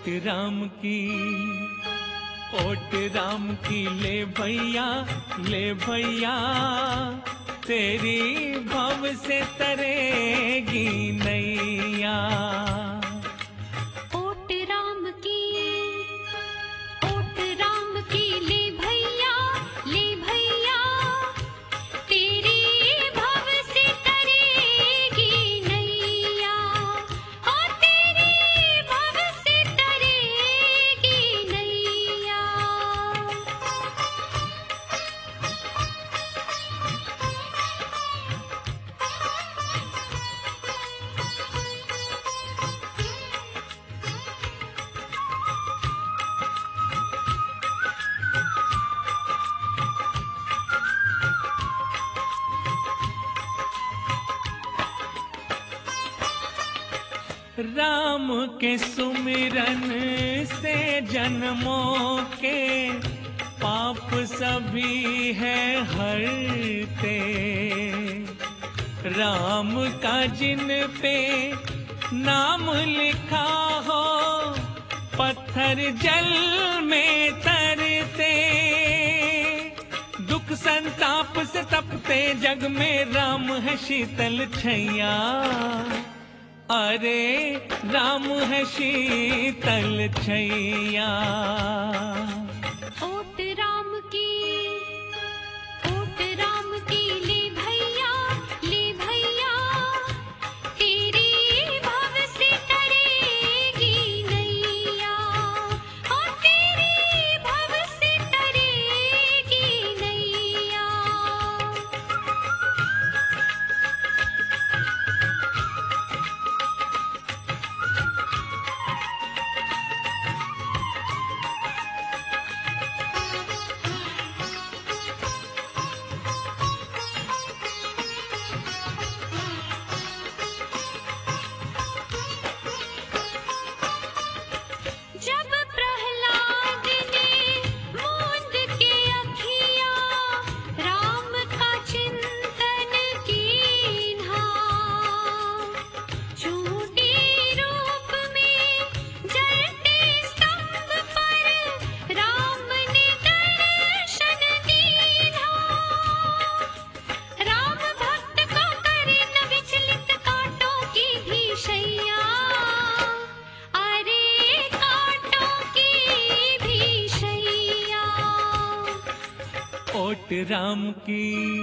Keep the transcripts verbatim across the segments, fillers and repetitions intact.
ओट राम की, ओट राम की ले भैया, ले भैया, तेरी भव से तरेगी नैया। ओट राम की, ओट राम की ले भैया, ले भैया, तेरी भव से तरेगी नैया। ओ तेरी भव से तरेगी नैया। राम के सुमिरन से जन्मों के पाप सभी है हरते। राम का जिन पे नाम लिखा हो, पत्थर जल में तरते। दुख संताप से तपते जग में राम है शीतल छैया। अरे राम है शीतल छैया। ओट राम की, ओट राम की ले भैया, ले भैया, तेरी भव से तरेगी नैया। ओ तेरी भव से तरेगी नैया। जब प्रहलाद ने मूंद के अखिया, राम का चिंतन कीन्हा। झूठी रूप में जलते स्तंभ पर राम ने दर्शन दीन्हा। राम भक्त को करे न विचलित कांटों की भी शैया। अरे कांटों की भी शैया। ओट राम की,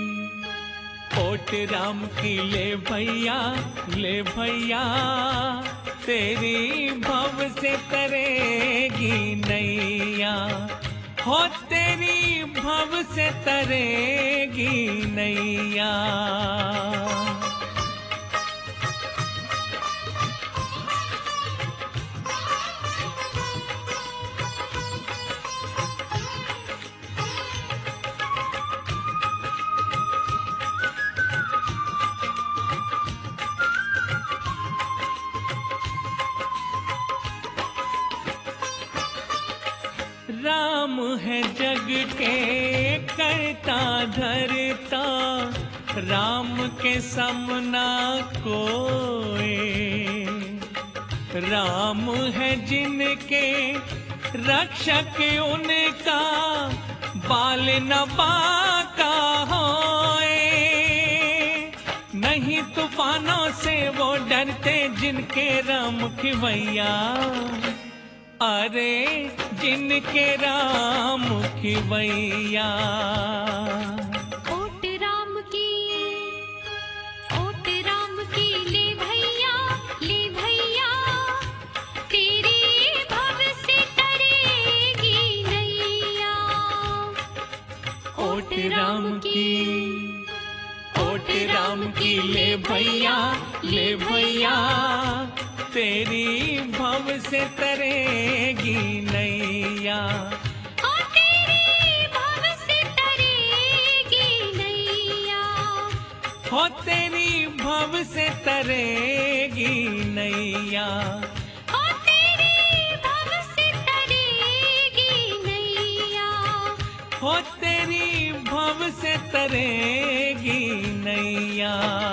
ओट राम की ले भैया, ले भैया, तेरी भव से तरेगी नैया। हो तेरी भव से तरेगी नैया। राम है जग के करता धरता, राम के समना कोई। राम है जिनके रक्षक उनका, बाल न बाका होए। नहीं तूफानों से वो डरते जिनके राम खिवैया। अरे जिनके राम खिवैया। ओट राम की, ओट राम की ले भैया, ले भैया, तेरी भव से तरेगी नैया। ओट राम की, ओट राम की ले भैया, ले भैया, तेरी भव से तरेगी नैया। ओ तेरी भव से तरेगी नैया। हो तेरी भव से तरेगी नैया। ओ तेरी भव से तरेगी नैया। हो तेरी भव से तरेगी नैया।